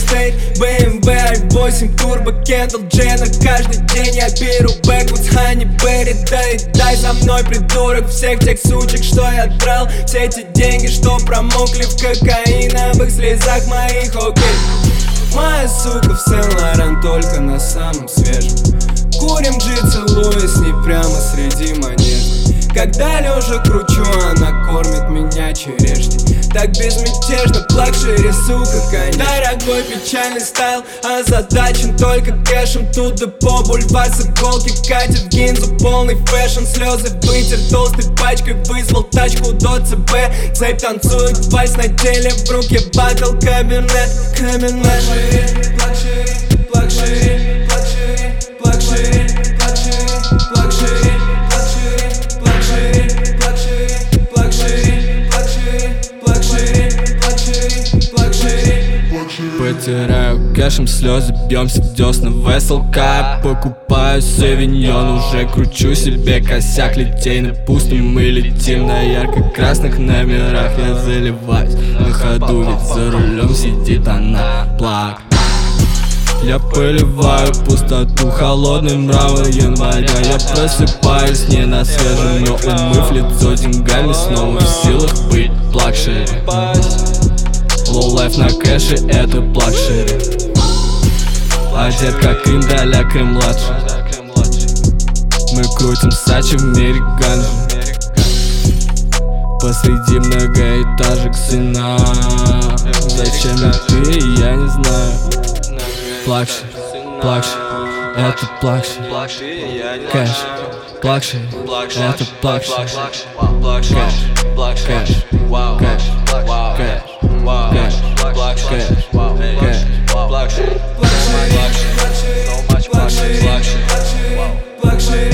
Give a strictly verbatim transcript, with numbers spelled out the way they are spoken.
Estate, бэ эм вэ ай восемь, Turbo, Kendall Jenner. Каждый день я беру Backwoods, Honey Berry. Да и дай за мной, придурок, всех тех сучек, что я драл. Все эти деньги, что промокли в кокаиновых слезах моих, окей. Моя сука в Сен-Лоран только на самом свежем. Курим джи, целуя с ней прямо среди манежа. Когда лежа кручу, она кормит меня черешней. Так безмятежно, лакшери, сука, конечно. Дорогой печальный стайл, озадачен только кэшем. Туда по бульвар с иголки катит гинзу, полный фэшн. Слезы вытер толстой пачкой, вызвал тачку до ЦБ. Цепь танцует вальс на теле, в руке батл кабинет. Кабинет. Лакшери, лакшери, лакшери, лакшери, лакшери, лакшери, лакшери, лакшери, лакшери, лакшери. Потираю кэшем слезы, бьемся в десна в эс эл ка. Покупаю савиньон, уже кручу себе косяк. Литейно пусто, мы летим на ярко-красных номерах. Я заливаюсь на ходу, ведь за рулем сидит она, плак. Я поливаю пустоту холодным мрамор января. Я просыпаюсь не на свежем, но умыв лицо деньгами, снова в силах быть плакшери. Low life на кэше, это плакшери. Одет как Индаля, Крым младший. Мы крутим сачи в мире ганжи. Посреди многоэтажек сына. Зачем я ты, я не знаю. Плакшери, плакшери, это плакшери. Кэш, плакшери, это плакшери. Кэш, кэш, кэш, кэш, кэш, кэш, кэш. Luxury, luxury, luxury, luxury.